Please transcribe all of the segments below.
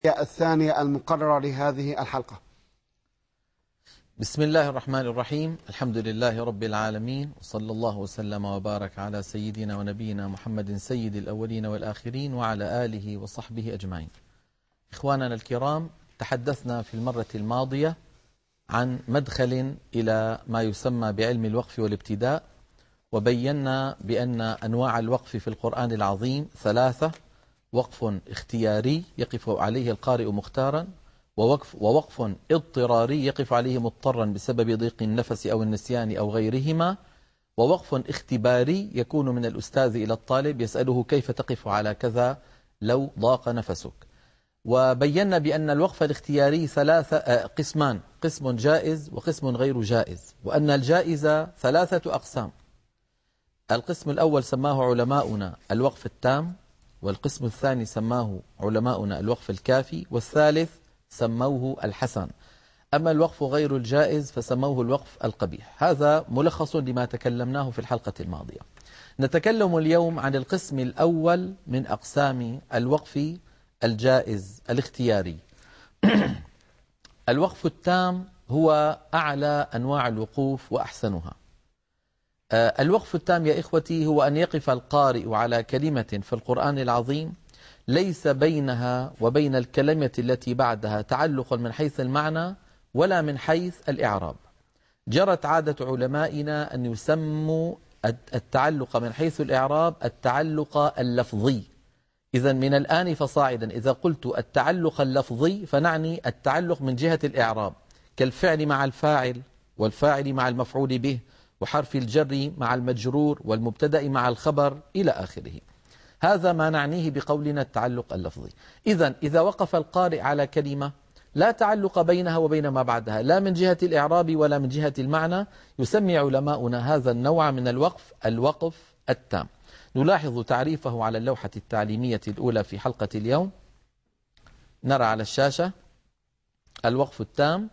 الثانية المقررة لهذه الحلقة. بسم الله الرحمن الرحيم. الحمد لله رب العالمين، وصلى الله وسلم وبارك على سيدنا ونبينا محمد سيد الأولين والآخرين وعلى آله وصحبه أجمعين. إخواننا الكرام، تحدثنا في المرة الماضية عن مدخل إلى ما يسمى بعلم الوقف والابتداء، وبينا بأن أنواع الوقف في القرآن العظيم ثلاثة: وقف اختياري يقف عليه القارئ مختارا، ووقف اضطراري يقف عليه مضطرا بسبب ضيق النفس أو النسيان أو غيرهما، ووقف اختباري يكون من الأستاذ إلى الطالب يسأله كيف تقف على كذا لو ضاق نفسك. وبينا بأن الوقف الاختياري ثلاثة قسمان: قسم جائز وقسم غير جائز، وأن الجائزة ثلاثة أقسام. القسم الأول سماه علماؤنا الوقف التام، والقسم الثاني سماه علماؤنا الوقف الكافي، والثالث سموه الحسن. أما الوقف غير الجائز فسموه الوقف القبيح. هذا ملخص لما تكلمناه في الحلقة الماضية. نتكلم اليوم عن القسم الأول من أقسام الوقف الجائز الاختياري. الوقف التام هو أعلى أنواع الوقوف وأحسنها. الوقف التام يا إخوتي هو أن يقف القارئ على كلمة في القرآن العظيم ليس بينها وبين الكلمة التي بعدها تعلق من حيث المعنى ولا من حيث الإعراب. جرت عادة علمائنا أن يسموا التعلق من حيث الإعراب التعلق اللفظي. إذن من الآن فصاعدا إذا قلت التعلق اللفظي فنعني التعلق من جهة الإعراب، كالفعل مع الفاعل، والفاعل مع المفعول به، وحرف الجر مع المجرور، والمبتدأ مع الخبر إلى آخره. هذا ما نعنيه بقولنا التعلق اللفظي. إذن إذا وقف القارئ على كلمة لا تعلق بينها وبين ما بعدها لا من جهة الإعراب ولا من جهة المعنى، يسمي علماؤنا هذا النوع من الوقف الوقف التام. نلاحظ تعريفه على اللوحة التعليمية الأولى في حلقة اليوم. نرى على الشاشة: الوقف التام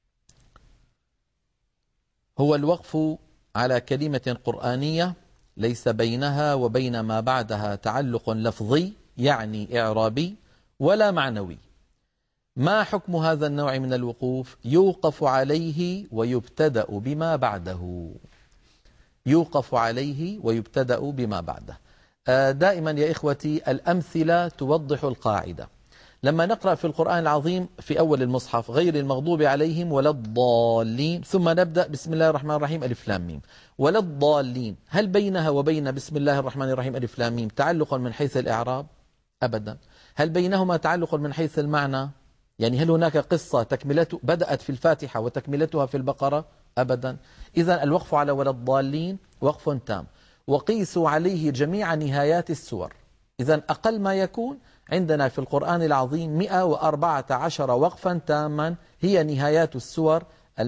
هو الوقف على كلمة قرآنية ليس بينها وبين ما بعدها تعلق لفظي يعني إعرابي ولا معنوي. ما حكم هذا النوع من الوقوف؟ يوقف عليه ويبتدأ بما بعده. يوقف عليه ويبتدأ بما بعده. دائما يا إخوتي الأمثلة توضح القاعدة. لما نقرأ في القرآن العظيم في أول المصحف غير المغضوب عليهم ولا الضالين، ثم نبدأ بسم الله الرحمن الرحيم ألف لام ميم ولا الضالين، هل بينها وبين بسم الله الرحمن الرحيم ألف لام ميم تعلق من حيث الإعراب؟ أبدا. هل بينهما تعلق من حيث المعنى؟ يعني هل هناك قصة تكملته بدأت في الفاتحة وتكملتها في البقرة؟ أبدا. إذن الوقف على ولا الضالين وقف تام. وقيسوا عليه جميع نهايات السور. إذن أقل ما يكون عندنا في القرآن العظيم 114 وقفا تاما هي نهايات السور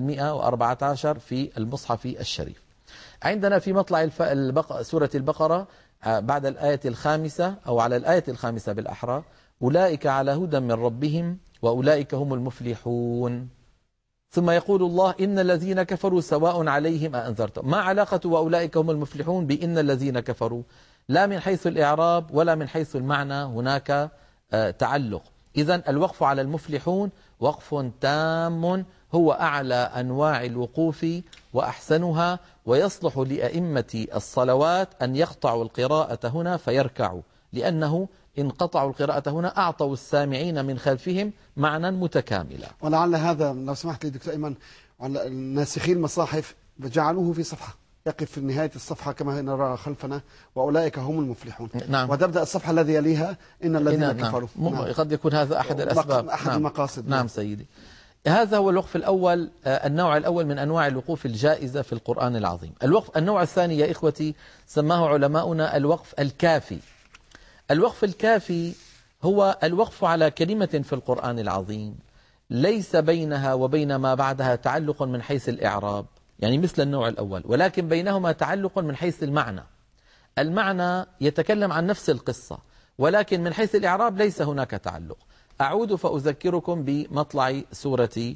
114 في المصحف الشريف. عندنا في مطلع سورة البقرة بعد الآية الخامسة أو على الآية الخامسة بالأحرى: أولئك على هدى من ربهم وأولئك هم المفلحون. ثم يقول الله: إن الذين كفروا سواء عليهم أأنذرتهم. ما علاقة وأولئك هم المفلحون بإن الذين كفروا؟ لا من حيث الإعراب ولا من حيث المعنى هناك تعلق. إذن الوقف على المفلحون وقف تام هو أعلى أنواع الوقوف وأحسنها، ويصلح لأئمة الصلوات أن يقطعوا القراءة هنا فيركعوا، لأنه إن قطعوا القراءة هنا أعطوا السامعين من خلفهم معنى متكاملا. ولعل هذا لو سمحت لي دكتور أيمن على الناسخين المصاحف جعلوه في صفحة يقف في نهاية الصفحة كما نرى خلفنا وأولئك هم المفلحون. نعم. وتبدأ الصفحة الذي يليها إن الذين كفروا. نعم. قد يكون هذا أحد الأسباب، أحد المقاصد. نعم سيدي. هذا هو الوقف الأول، النوع الأول من أنواع الوقوف الجائزة في القرآن العظيم. النوع الثاني يا إخوتي سماه علماؤنا الوقف الكافي. الوقف الكافي هو الوقف على كلمة في القرآن العظيم ليس بينها وبين ما بعدها تعلق من حيث الإعراب، يعني مثل النوع الأول، ولكن بينهما تعلق من حيث المعنى. المعنى يتكلم عن نفس القصة، ولكن من حيث الإعراب ليس هناك تعلق. أعود فأذكركم بمطلع سورة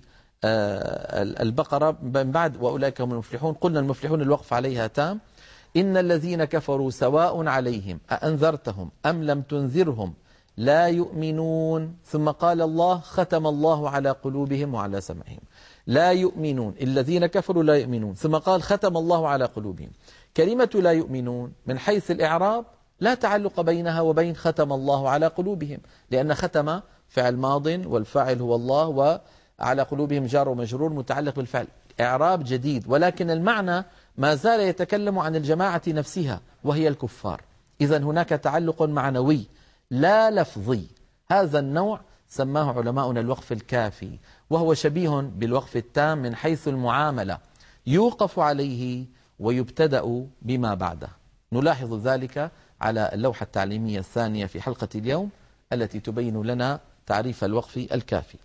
البقرة من بعد وأولئك هم المفلحون. قلنا المفلحون الوقف عليها تام. إن الذين كفروا سواء عليهم أأنذرتهم أم لم تنذرهم لا يؤمنون، ثم قال الله ختم الله على قلوبهم وعلى سمعهم. لا يؤمنون، الذين كفروا لا يؤمنون، ثم قال ختم الله على قلوبهم. كلمة لا يؤمنون من حيث الإعراب لا تعلق بينها وبين ختم الله على قلوبهم، لأن ختم فعل ماض والفاعل هو الله، وعلى قلوبهم جار ومجرور متعلق بالفعل، إعراب جديد، ولكن المعنى ما زال يتكلم عن الجماعة نفسها وهي الكفار. إذن هناك تعلق معنوي لا لفظي. هذا النوع سماه علماؤنا الوقف الكافي، وهو شبيه بالوقف التام من حيث المعاملة، يوقف عليه ويبتدأ بما بعده. نلاحظ ذلك على اللوحة التعليمية الثانية في حلقة اليوم التي تبين لنا تعريف الوقف الكافي.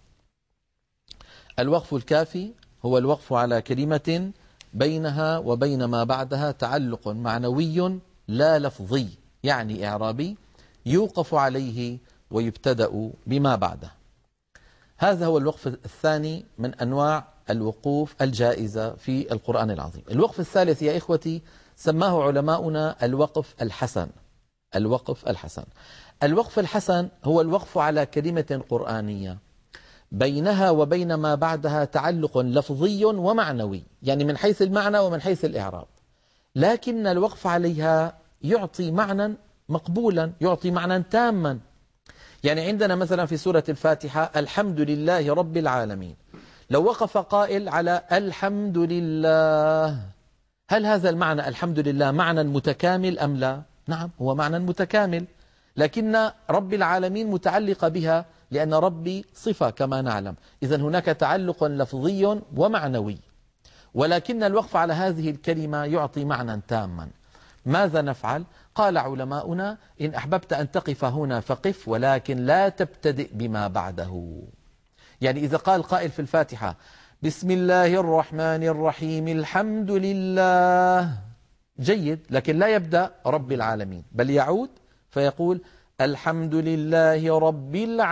الوقف الكافي هو الوقف على كلمة بينها وبين ما بعدها تعلق معنوي لا لفظي، يعني إعرابي، يوقف عليه ويبتدأ بما بعده. هذا هو الوقف الثاني من أنواع الوقوف الجائزة في القرآن العظيم. الوقف الثالث يا إخوتي سماه علماؤنا الوقف الحسن. الوقف الحسن. الوقف الحسن هو الوقف على كلمة قرآنية بينها وبين ما بعدها تعلق لفظي ومعنوي، يعني من حيث المعنى ومن حيث الإعراب، لكن الوقف عليها يعطي معنى مقبولا، يعطي معنى تاما. يعني عندنا مثلا في سورة الفاتحة الحمد لله رب العالمين، لو وقف قائل على الحمد لله، هل هذا المعنى الحمد لله معنى متكامل أم لا؟ نعم، هو معنى متكامل، لكن رب العالمين متعلق بها لأن ربي صفة كما نعلم. إذن هناك تعلق لفظي ومعنوي، ولكن الوقف على هذه الكلمة يعطي معنى تاما. ماذا نفعل؟ قال علماؤنا إن أحببت أن تقف هنا فقف، ولكن لا تبتدئ بما بعده. يعني إذا قال قائل في الفاتحة بسم الله الرحمن الرحيم الحمد لله، جيد، لكن لا يبدأ رب العالمين، بل يعود فيقول الحمد لله رب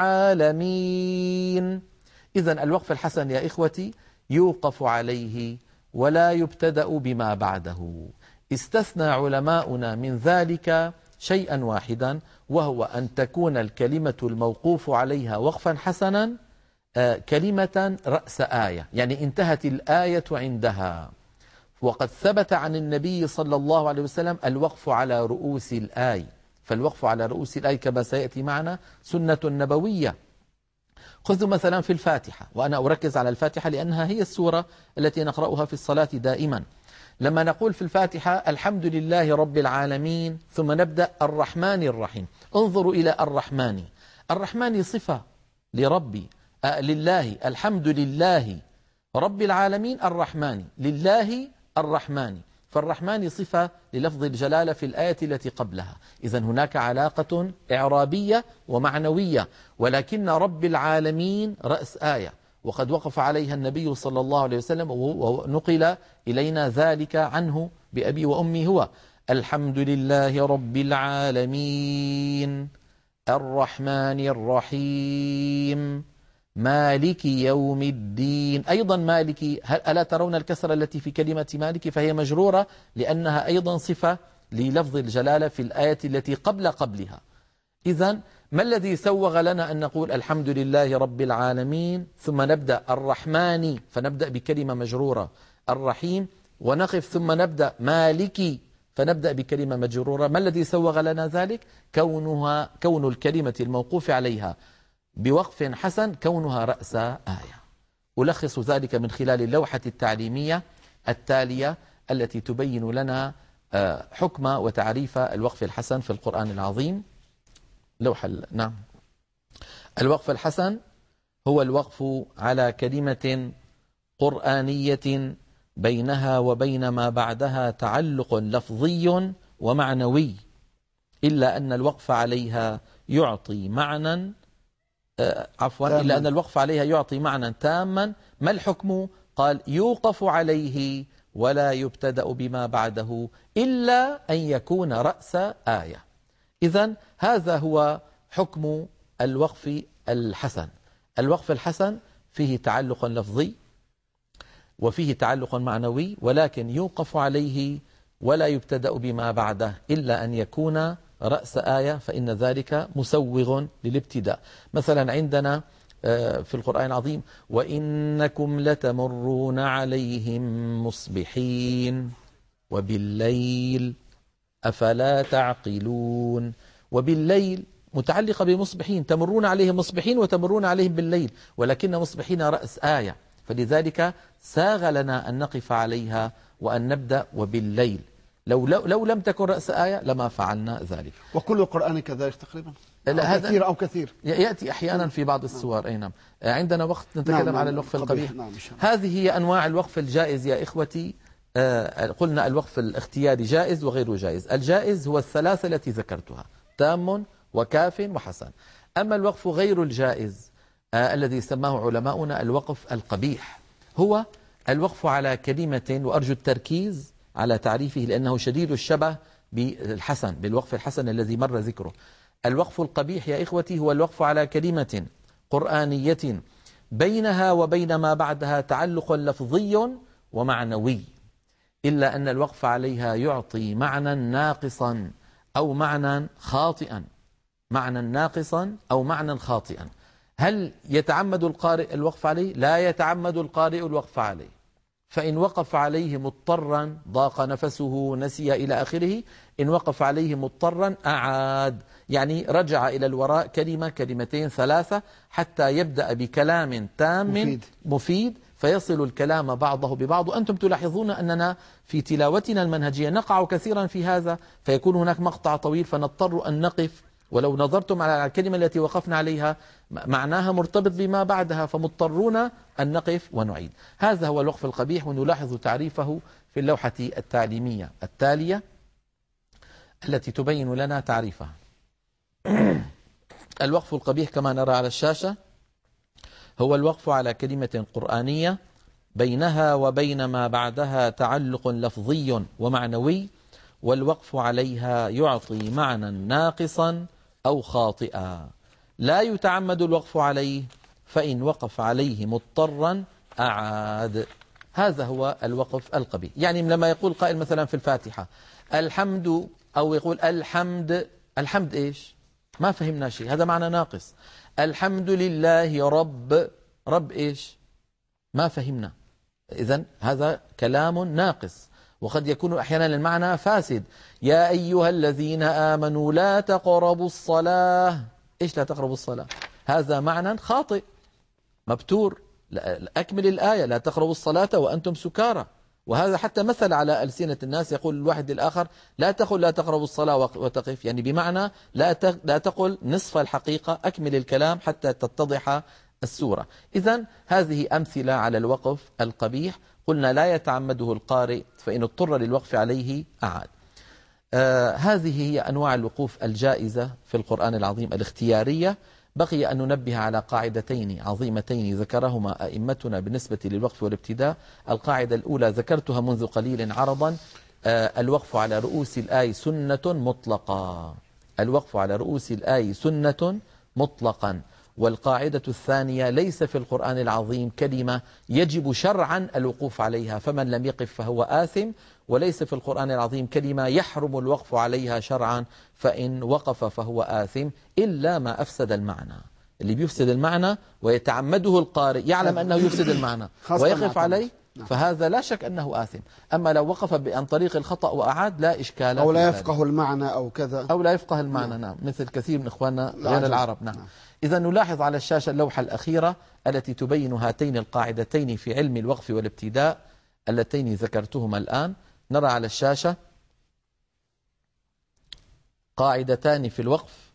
العالمين. إذن الوقف الحسن يا إخوتي يوقف عليه ولا يبتدأ بما بعده. استثنى علماؤنا من ذلك شيئا واحدا، وهو أن تكون الكلمة الموقوف عليها وقفا حسنا كلمة رأس آية، يعني انتهت الآية عندها. وقد ثبت عن النبي صلى الله عليه وسلم الوقف على رؤوس الآية، فالوقف على رؤوس الآية كما سيأتي معنا سنة نبوية. خذوا مثلا في الفاتحة، وأنا أركز على الفاتحة لأنها هي السورة التي نقرأها في الصلاة دائما. لما نقول في الفاتحة الحمد لله رب العالمين ثم نبدأ الرحمن الرحيم، انظروا إلى الرحمن. الرحمن صفة لربي لله، الحمد لله رب العالمين الرحمن، لله الرحمن، فالرحمن صفة للفظ الجلالة في الآية التي قبلها. إذن هناك علاقة إعرابية ومعنوية، ولكن رب العالمين رأس آية، وقد وقف عليها النبي صلى الله عليه وسلم، ونقل إلينا ذلك عنه بأبي وأمي هو الحمد لله رب العالمين الرحمن الرحيم مالك يوم الدين. أيضا مالك، ألا ترون الكسرة التي في كلمة مالك؟ فهي مجرورة لأنها أيضا صفة للفظ الجلالة في الآية التي قبلها. إذن ما الذي سوغ لنا أن نقول الحمد لله رب العالمين ثم نبدأ الرحمن فنبدأ بكلمة مجرورة، الرحيم ونقف ثم نبدأ مالكي فنبدأ بكلمة مجرورة؟ ما الذي سوغ لنا ذلك؟ كون الكلمة الموقوف عليها بوقف حسن كونها رأس آية. ألخص ذلك من خلال اللوحة التعليمية التالية التي تبين لنا حكم وتعريف الوقف الحسن في القرآن العظيم. نعم. الوقف الحسن هو الوقف على كلمة قرآنية بينها وبين ما بعدها تعلق لفظي ومعنوي، إلا أن الوقف عليها يعطي معنى إلا أن الوقف عليها يعطي معنى تاما. ما الحكم؟ قال يوقف عليه ولا يبتدأ بما بعده إلا أن يكون رأس آية. إذن هذا هو حكم الوقف الحسن. الوقف الحسن فيه تعلق لفظي وفيه تعلق معنوي، ولكن يوقف عليه ولا يبتدأ بما بعده إلا أن يكون رأس آية فإن ذلك مسوغ للابتداء. مثلا عندنا في القرآن العظيم: وإنكم لتمرون عليهم مصبحين وبالليل أفلا تعقلون. وبالليل متعلقة بمصبحين، تمرون عليهم مصبحين وتمرون عليهم بالليل، ولكن مصبحين رأس آية، فلذلك ساغ لنا أن نقف عليها وأن نبدأ وبالليل. لو لم تكن رأس آية لما فعلنا ذلك. وكل القرآن كذلك تقريبا، كثير أو كثير يأتي أحيانا في بعض السور. أي نعم. عندنا وقت نتكلم على الوقف القبيح. هذه هي أنواع الوقف الجائز يا إخوتي. قلنا الوقف الاختياري جائز وغير جائز. الجائز هو الثلاثة التي ذكرتها: تام وكاف وحسن. أما الوقف غير الجائز الذي سماه علماؤنا الوقف القبيح، هو الوقف على كلمة، وأرجو التركيز على تعريفه لأنه شديد الشبه بالحسن، بالوقف الحسن الذي مر ذكره. الوقف القبيح يا إخوتي هو الوقف على كلمة قرآنية بينها وبين ما بعدها تعلق لفظي ومعنوي، إلا أن الوقف عليها يعطي معنى ناقصا أو معنى خاطئا. معنى ناقصا أو معنى خاطئا. هل يتعمد القارئ الوقف عليه؟ لا يتعمد القارئ الوقف عليه، فإن وقف عليه مضطرا ضاق نفسه نسي إلى آخره. إن وقف عليه مضطرا أعاد، يعني رجع إلى الوراء كلمة كلمتين ثلاثة حتى يبدأ بكلام تام مفيد فيصل الكلام بعضه ببعض. وأنتم تلاحظون أننا في تلاوتنا المنهجية نقع كثيرا في هذا، فيكون هناك مقطع طويل فنضطر أن نقف، ولو نظرتم على الكلمة التي وقفنا عليها معناها مرتبط بما بعدها، فمضطرون أن نقف ونعيد. هذا هو الوقف القبيح، ونلاحظ تعريفه في اللوحة التعليمية التالية التي تبين لنا تعريفها. الوقف القبيح كما نرى على الشاشة هو الوقف على كلمة قرآنية بينها وبين ما بعدها تعلق لفظي ومعنوي، والوقف عليها يعطي معنى ناقصا أو خاطئا. لا يتعمد الوقف عليه، فإن وقف عليه مضطرا أعاد. هذا هو الوقف القبيح. يعني لما يقول قائل مثلا في الفاتحة الحمد، أو يقول الحمد، الحمد إيش؟ ما فهمنا شيء، هذا معنى ناقص. الحمد لله رب إيش؟ ما فهمنا. إذن هذا كلام ناقص، وقد يكون أحيانا المعنى فاسد. يا أيها الذين آمنوا لا تقربوا الصلاة. إيش لا تقربوا الصلاة؟ هذا معنى خاطئ مبتور. أكمل الآية: لا تقربوا الصلاة وأنتم سكارى. وهذا حتى مثل على ألسنة الناس، يقول الواحد للآخر لا تقل لا تقربوا الصلاة وتقف، يعني بمعنى لا تقل نصف الحقيقة، أكمل الكلام حتى تتضح السورة. إذن هذه أمثلة على الوقف القبيح. قلنا لا يتعمده القارئ، فإن اضطر للوقف عليه أعاد. هذه هي أنواع الوقوف الجائزة في القرآن العظيم الاختيارية. بقي أن ننبه على قاعدتين عظيمتين ذكرهما أئمتنا بالنسبة للوقف والابتداء. القاعدة الأولى ذكرتها منذ قليل عرضا: الوقف على رؤوس الآي سنة مطلقة. الوقف على رؤوس الآي سنة مطلقا. والقاعدة الثانية: ليس في القرآن العظيم كلمة يجب شرعا الوقوف عليها فمن لم يقف فهو آثم، وليس في القرآن العظيم كلمة يحرم الوقف عليها شرعا فإن وقف فهو آثم، إلا ما أفسد المعنى. اللي بيفسد المعنى ويتعمده القارئ، يعلم أنه يفسد المعنى ويقف عليه، فهذا لا شك أنه آثم. أما لو وقف عن طريق الخطأ وأعاد لا إشكال، أو لا يفقه المعنى أو كذا، أو لا يفقه المعنى. نعم، مثل كثير من إخواننا غير العرب. نعم. إذا نلاحظ على الشاشة اللوحة الأخيرة التي تبين هاتين القاعدتين في علم الوقف والابتداء اللتين ذكرتهما الآن. نرى على الشاشة قاعدتان في الوقف.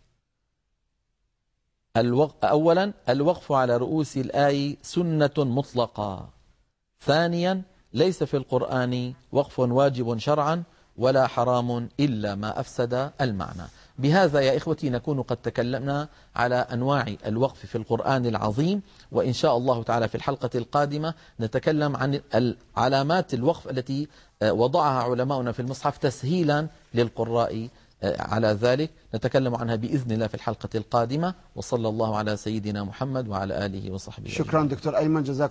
أولا: الوقف على رؤوس الآي سنة مطلقة. ثانيا: ليس في القرآن وقف واجب شرعا ولا حرام إلا ما أفسد المعنى. بهذا يا إخوتي نكون قد تكلمنا على أنواع الوقف في القرآن العظيم، وإن شاء الله تعالى في الحلقة القادمة نتكلم عن علامات الوقف التي وضعها علماؤنا في المصحف تسهيلا للقراء على ذلك. نتكلم عنها بإذن الله في الحلقة القادمة. وصلى الله على سيدنا محمد وعلى آله وصحبه. شكرا دكتور أيمن، جزاك